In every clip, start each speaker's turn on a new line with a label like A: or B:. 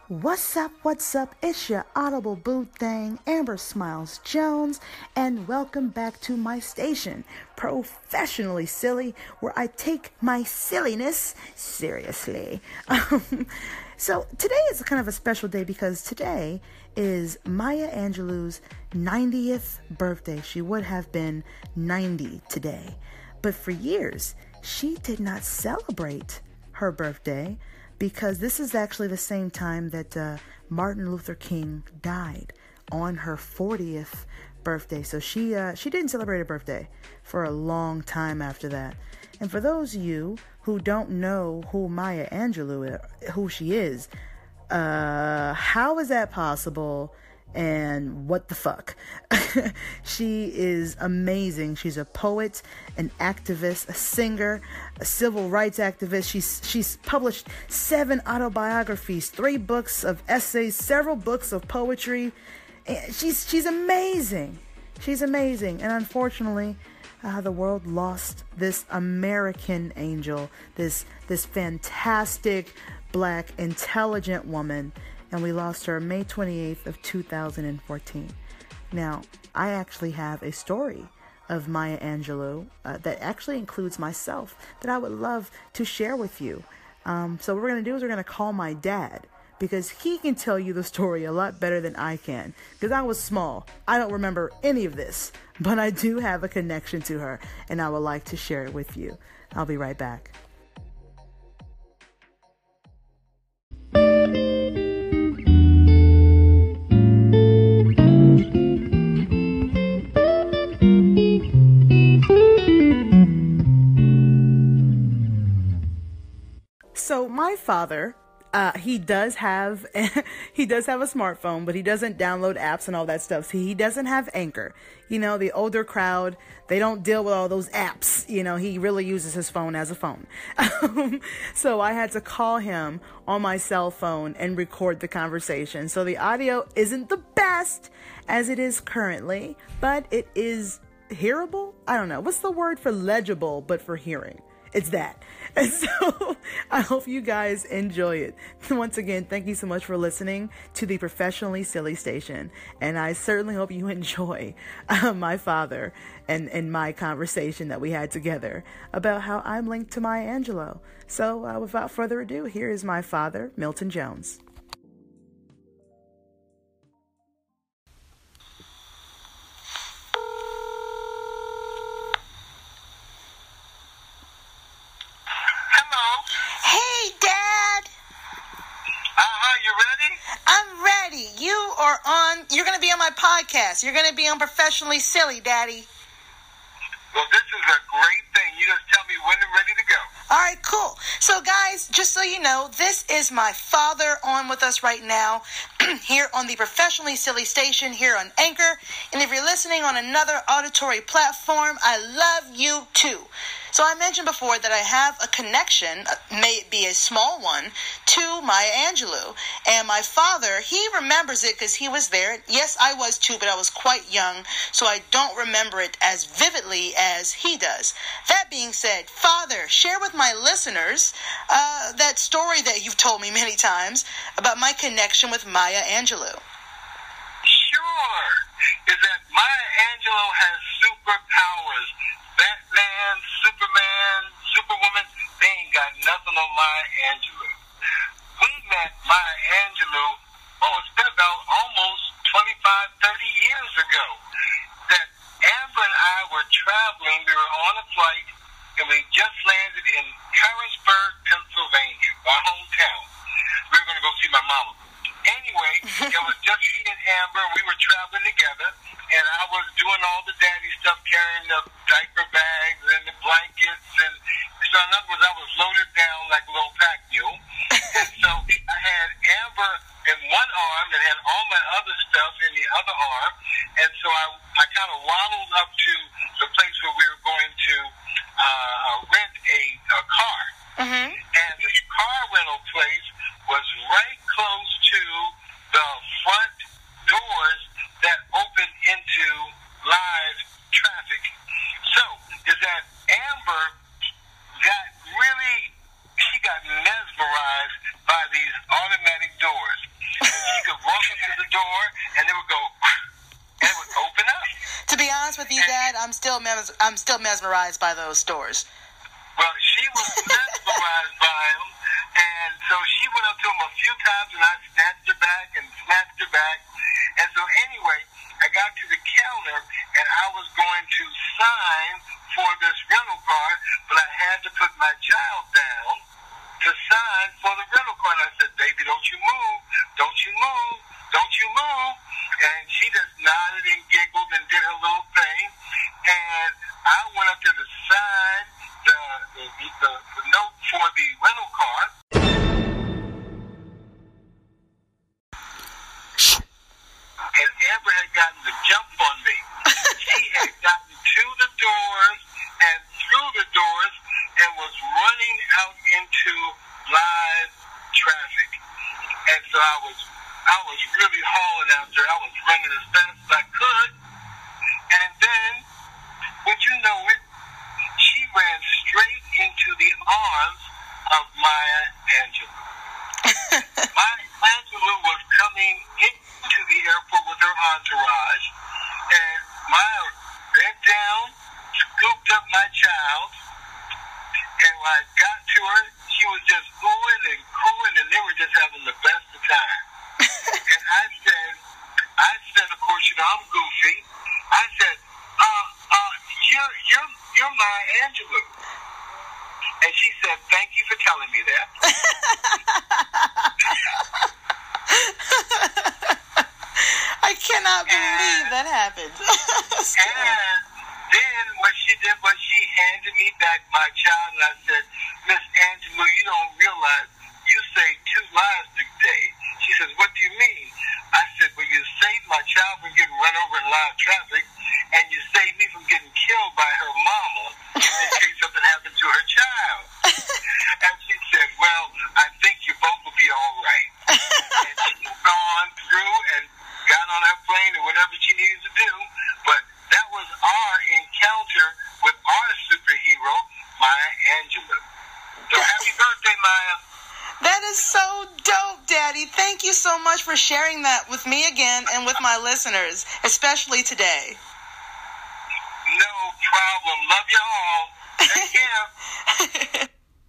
A: What's up, what's up? It's your audible boo thing, Amber Smiles Jones, and welcome back to my station, Professionally Silly, where I take my silliness seriously. So today is kind of a special day because today is Maya Angelou's 90th birthday. She would have been 90 today, but for years, she did not celebrate her birthday, because this is actually the same time that Martin Luther King died, on her 40th birthday. So she didn't celebrate her birthday for a long time after that. And for those of you who don't know who Maya Angelou, who she is, how is that possible? And what the fuck? She is amazing. She's a poet, an activist, a singer, a civil rights activist. She's published 7 autobiographies, 3 books of essays, several books of poetry. And she's amazing. She's amazing. And unfortunately, the world lost this American angel, this fantastic, black, intelligent woman. And we lost her May 28th of 2014. Now, I actually have a story of Maya Angelou that actually includes myself that I would love to share with you. So what we're going to do is we're going to call my dad, because he can tell you the story a lot better than I can. Because I was small. I don't remember any of this, but I do have a connection to her, and I would like to share it with you. I'll be right back. So my father, he does have a smartphone, but he doesn't download apps and all that stuff. So he doesn't have Anchor. You know, the older crowd, they don't deal with all those apps. You know, he really uses his phone as a phone. So I had to call him on my cell phone and record the conversation. So the audio isn't the best as it is currently, but it is hearable. I don't know. What's the word for legible, but for hearing? It's that. And so I hope you guys enjoy it. Once again, thank you so much for listening to the Professionally Silly Station. And I certainly hope you enjoy my father and my conversation that we had together about how I'm linked to Maya Angelou. So without further ado, here is my father, Milton Jones. You're going to be on my podcast. You're going to be on Professionally Silly, Daddy.
B: Well, this is a great thing. You just tell me when I'm ready to go.
A: All right, cool. So, guys, just so you know, this is my father on with us right now here on the Professionally Silly Station here on Anchor. And if you're listening on another auditory platform, I love you too. So I mentioned before that I have a connection, may it be a small one, to Maya Angelou. And my father, he remembers it because he was there. Yes, I was too, but I was quite young, so I don't remember it as vividly as he does. That being said, Father, share with my listeners that story that you've told me many times about my connection with Maya Angelou.
B: Sure. Is that Maya Angelou has superpowers. Batman, Superman, Superwoman, they ain't got nothing on Maya Angelou. We met Maya Angelou, it's been about almost 25, 30 years ago. That Amber and I were traveling, we were on a flight, and we just landed in Harrisburg, Pennsylvania, my hometown. We were going to go see my mama. Anyway, it was just me and Amber, and we were traveling together, and I was doing all the daddy stuff, carrying the diaper bags and the blankets, and so in other words, I was loaded down like a little pack mule. And so I had Amber in one arm and had all my other stuff in the other arm, and so I kind of waddled up to the place where we were going to rent a car. Mm-hmm. And the car rental place was right close to the front doors that opened into live traffic. So, is that Amber got mesmerized by these automatic doors.
A: I'm still mesmerized by those doors.
B: Well, she was mesmerized by him, and so she went up to him a few times, and I snatched her back. And so anyway, I got to the counter, and I was going to sign for this rental car, but I had to put my child down to sign for the rental car. And I said, baby, don't you move, don't you move, don't you move. And she just nodded and giggled and did her little thing. And I went up there to sign the note for the rental car. And Amber had gotten the jump on me. She had gotten to the doors and through the doors and was running out into live traffic. And so I was really hauling after her. I was running as fast as I could. And then, would you know it, she ran straight into the arms of Maya Angelou. Maya Angelou was coming into the airport with her entourage, and Maya bent down, scooped up my child, and when I got to her, she was just oohing and cooing, and they were just having the best of time. And I said, of course, you know, I'm goofy. I said, you're Maya Angelou. And she said, thank you for telling me that.
A: I cannot believe that happened.
B: And then what she did was she handed me back my child, and I said, Miss Angelou, you don't realize you say 2 lies today. She says, what do you mean? I said, well, you saved my child from getting run over in live traffic, and you saved me from getting killed by her mama in case something happened to her child. And she said, well, I think you both will be all right. And she's gone through and got on her plane or whatever she needed to do. But that was our encounter with our superhero, Maya Angelou. So happy birthday, Maya.
A: That is so dope, Daddy. Thank you so much for sharing that with me again and with my listeners, especially today.
B: No problem. Love y'all.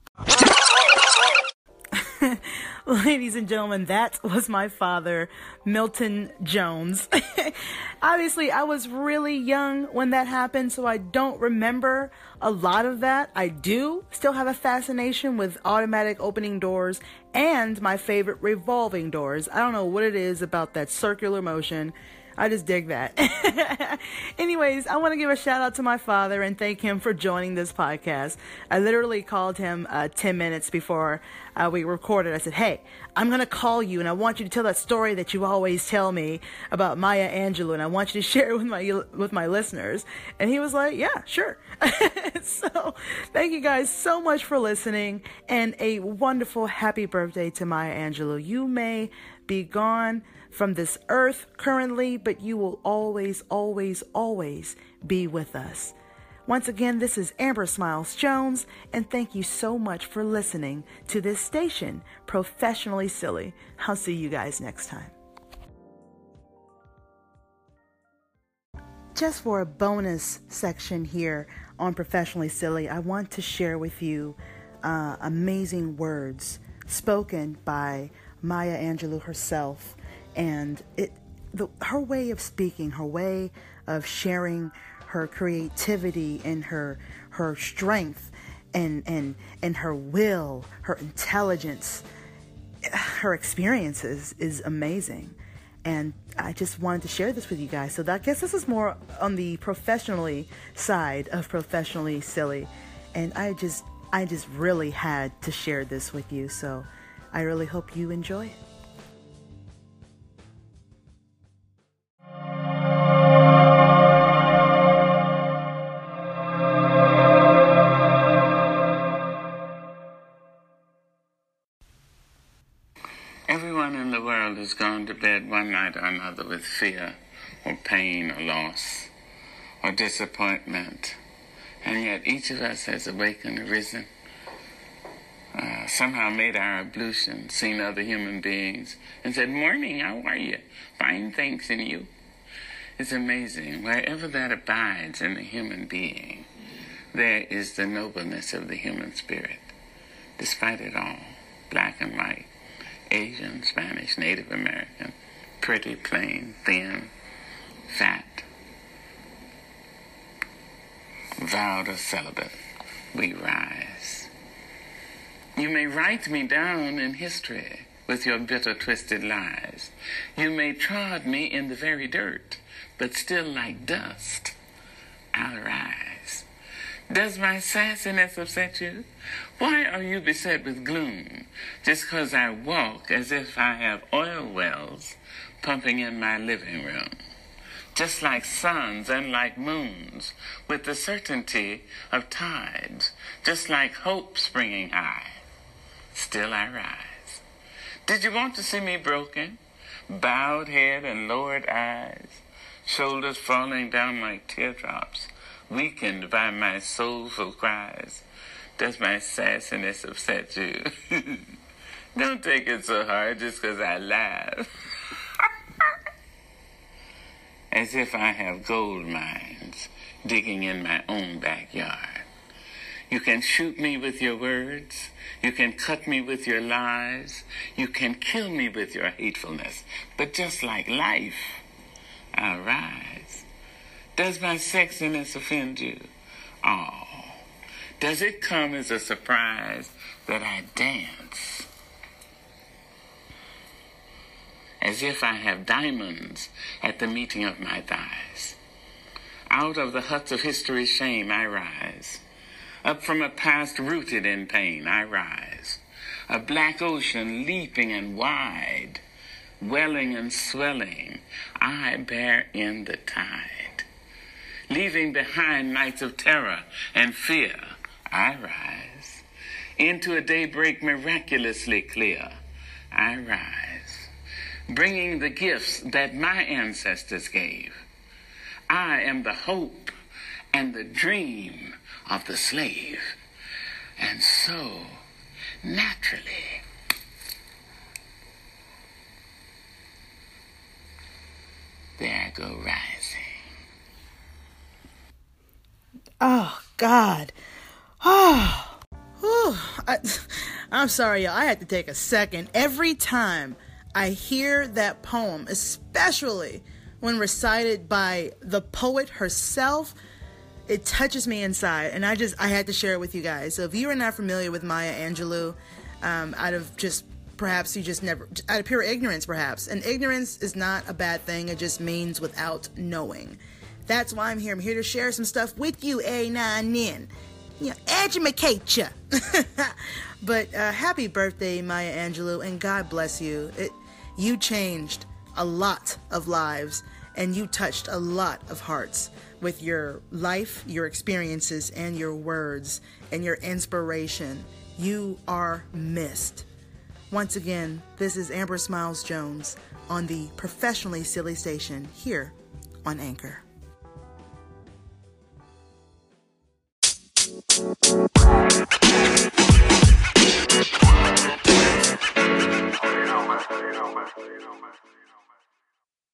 B: Take care.
A: Ladies and gentlemen, that was my father, Milton Jones. Obviously, I was really young when that happened, so I don't remember a lot of that. I do still have a fascination with automatic opening doors and my favorite revolving doors. I don't know what it is about that circular motion. I just dig that. Anyways, I want to give a shout out to my father and thank him for joining this podcast. I literally called him 10 minutes before we recorded. I said, hey, I'm going to call you and I want you to tell that story that you always tell me about Maya Angelou, and I want you to share it with my listeners. And he was like, yeah, sure. So thank you guys so much for listening, and a wonderful happy birthday to Maya Angelou. You may be gone from this earth currently, but you will always, always, always be with us. Once again, this is Amber Smiles Jones, and thank you so much for listening to this station, Professionally Silly. I'll see you guys next time. Just for a bonus section here on Professionally Silly, I want to share with you amazing words spoken by Maya Angelou herself. And her way of speaking, her way of sharing her creativity and her strength and her will, her intelligence, her experiences is amazing. And I just wanted to share this with you guys. So I guess this is more on the professionally side of Professionally Silly. And I just really had to share this with you. So I really hope you enjoy it.
C: Everyone in the world has gone to bed one night or another with fear or pain or loss or disappointment. And yet each of us has awakened, arisen, somehow made our ablution, seen other human beings, and said, morning, how are you? Fine, thanks, and you? It's amazing. Wherever that abides in the human being, there is the nobleness of the human spirit. Despite it all, black and white, Asian, Spanish, Native American, pretty, plain, thin, fat, vowed or celibate, we rise. You may write me down in history with your bitter, twisted lies. You may trod me in the very dirt, but still like dust, I'll rise. Does my sassiness upset you? Why are you beset with gloom just 'cause I walk as if I have oil wells pumping in my living room? Just like suns and like moons, with the certainty of tides, just like hope springing high, still I rise. Did you want to see me broken? Bowed head and lowered eyes, shoulders falling down like teardrops, weakened by my soulful cries. Does my sassiness upset you? Don't take it so hard just 'cause I laugh. As if I have gold mines digging in my own backyard. You can shoot me with your words. You can cut me with your lies. You can kill me with your hatefulness. But just like life, I'll rise. Does my sexiness offend you? Oh, does it come as a surprise that I dance? As if I have diamonds at the meeting of my thighs. Out of the huts of history's shame I rise. Up from a past rooted in pain I rise. A black ocean leaping and wide, welling and swelling, I bear in the tide. Leaving behind nights of terror and fear, I rise. Into a daybreak miraculously clear, I rise. Bringing the gifts that my ancestors gave. I am the hope and the dream of the slave. And so, naturally, there I go rising.
A: Oh, God. Oh. I'm sorry, y'all. I had to take a second. Every time I hear that poem, especially when recited by the poet herself, it touches me inside, and I had to share it with you guys. So if you are not familiar with Maya Angelou, out of pure ignorance perhaps, and ignorance is not a bad thing, it just means without knowing. That's why I'm here. I'm here to share some stuff with you, educate you. But happy birthday, Maya Angelou, and God bless you. You changed a lot of lives, and you touched a lot of hearts with your life, your experiences, and your words, and your inspiration. You are missed. Once again, this is Amber Smiles Jones on the Professionally Silly Station here on Anchor.